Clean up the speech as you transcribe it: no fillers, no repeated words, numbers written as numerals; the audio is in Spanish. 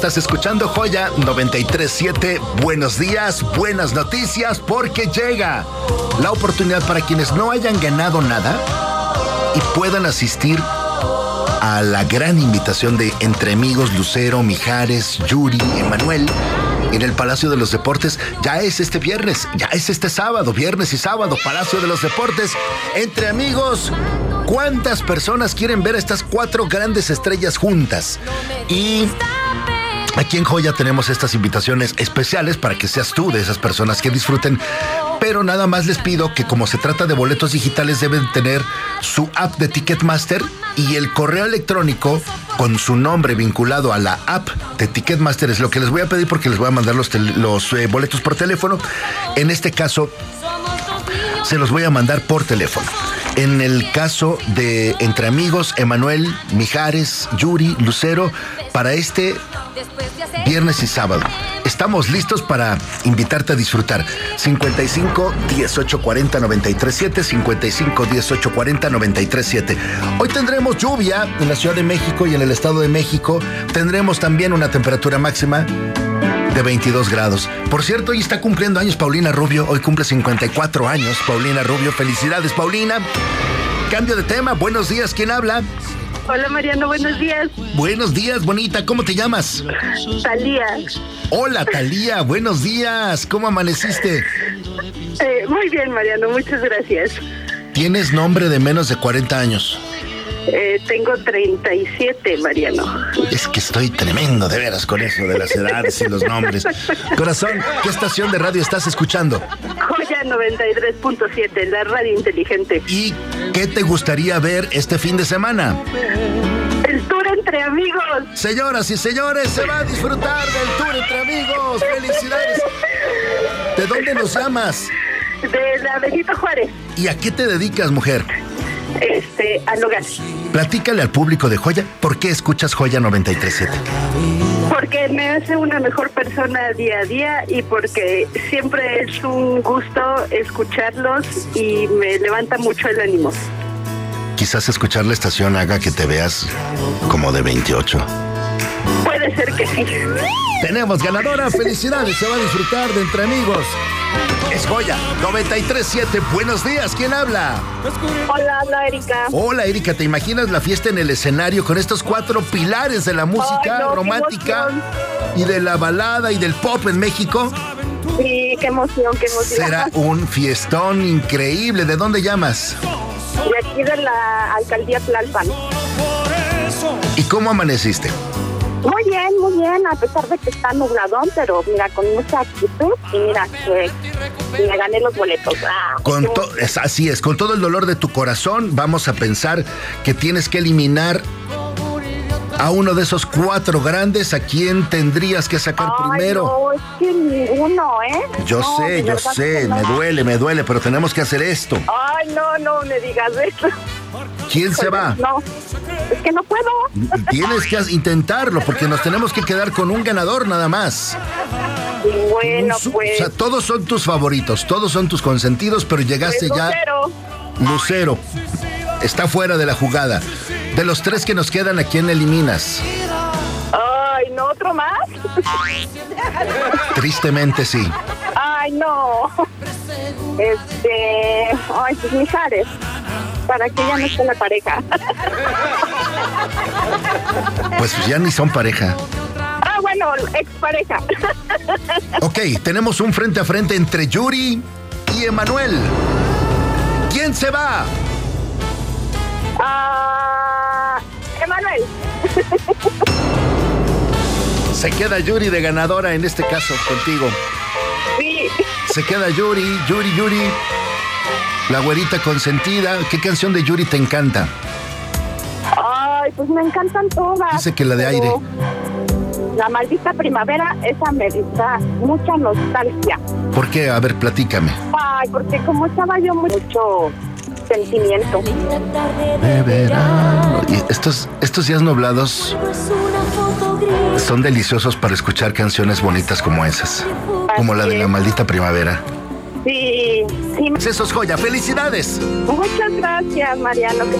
Estás escuchando Joya 93.7. Buenos días, buenas noticias, porque llega la oportunidad para quienes no hayan ganado nada y puedan asistir a la gran invitación de Entre Amigos, Lucero, Mijares, Yuri, Emanuel, en el Palacio de los Deportes. Ya es este viernes, ya es este sábado, viernes y sábado, Palacio de los Deportes, Entre Amigos. ¿Cuántas personas quieren ver a estas 4 grandes estrellas juntas? Y aquí en Joya tenemos estas invitaciones especiales para que seas tú de esas personas que disfruten. Pero nada más les pido que, como se trata de boletos digitales, deben tener su app de Ticketmaster y el correo electrónico con su nombre vinculado a la app de Ticketmaster. Es lo que les voy a pedir, porque les voy a mandar los boletos por teléfono. En este caso, se los voy a mandar por teléfono. En el caso de Entre Amigos, Emanuel, Mijares, Yuri, Lucero, para este viernes y sábado. Estamos listos para invitarte a disfrutar. 55 18 40 93 7, 55 18 40 93 7. Hoy tendremos lluvia en la Ciudad de México y en el Estado de México. Tendremos también una temperatura máxima de 22 grados. Por cierto, hoy está cumpliendo años Paulina Rubio. Hoy cumple 54 años Paulina Rubio. Felicidades, Paulina. Cambio de tema. Buenos días. ¿Quién habla? Hola, Mariano, buenos días. Buenos días, bonita. ¿Cómo te llamas? Talía. Hola, Talía. Buenos días. ¿Cómo amaneciste? Muy bien, Mariano. Muchas gracias. ¿Tienes nombre de menos de 40 años? Tengo 37, Mariano. Es que estoy tremendo, de veras, con eso de las edades y los nombres. Corazón, ¿qué estación de radio estás escuchando? Joya 93.7, la radio inteligente. ¿Y qué te gustaría ver este fin de semana? El tour Entre Amigos. Señoras y señores, se va a disfrutar del tour Entre Amigos. ¡Felicidades! ¿De dónde nos llamas? De la Benito Juárez. ¿Y a qué te dedicas, mujer? Al hogar. Platícale al público de Joya, ¿por qué escuchas Joya 93.7? Porque me hace una mejor persona día a día y porque siempre es un gusto escucharlos y me levanta mucho el ánimo. Quizás escuchar la estación haga que te veas como de 28. Puede ser que sí. Tenemos ganadora, felicidades, se va a disfrutar de Entre Amigos. Es Joya 93.7. Buenos días, ¿quién habla? Hola, habla Erika. Hola, Erika, ¿te imaginas la fiesta en el escenario con estos 4 pilares de la música romántica y de la balada y del pop en México? Sí, qué emoción, qué emoción. Será un fiestón increíble. ¿De dónde llamas? De aquí de la alcaldía Tlalpan. ¿Y cómo amaneciste? Muy bien, a pesar de que está nubladón, pero mira, con mucha actitud y mira, me gané los boletos. Así es, con todo el dolor de tu corazón, vamos a pensar que tienes que eliminar a uno de esos 4 grandes. ¿A quién tendrías que sacar primero? No, es que ninguno, ¿eh? Yo sé, no. me duele, pero tenemos que hacer esto. Ay, no me digas eso. ¿Quién se va? No, es que no puedo. Tienes que intentarlo, porque nos tenemos que quedar con un ganador nada más. Bueno, pues. O sea, todos son tus favoritos, todos son tus consentidos, pero llegaste ya. Lucero. Está fuera de la jugada. De los 3 que nos quedan, ¿a quién eliminas? Ay, ¿no otro más? Tristemente sí. Ay, no. Pues Mijares, para que ya no esté la pareja. Pues ya ni son pareja. Bueno, expareja. Ok, tenemos un frente a frente entre Yuri y Emanuel. ¿Quién se va? Emanuel. Se queda Yuri de ganadora en este caso contigo. Sí. Se queda Yuri. La güerita consentida. ¿Qué canción de Yuri te encanta? Ay, pues me encantan todas. Dice que la de Aire. La Maldita Primavera, esa me da mucha nostalgia. ¿Por qué? A ver, platícame. Ay, porque como estaba yo mucho sentimiento. De verano. Y estos días nublados son deliciosos para escuchar canciones bonitas como esas. Como la de La Maldita Primavera. Sí. Eso es Joya. ¡Felicidades! Muchas gracias, Mariano.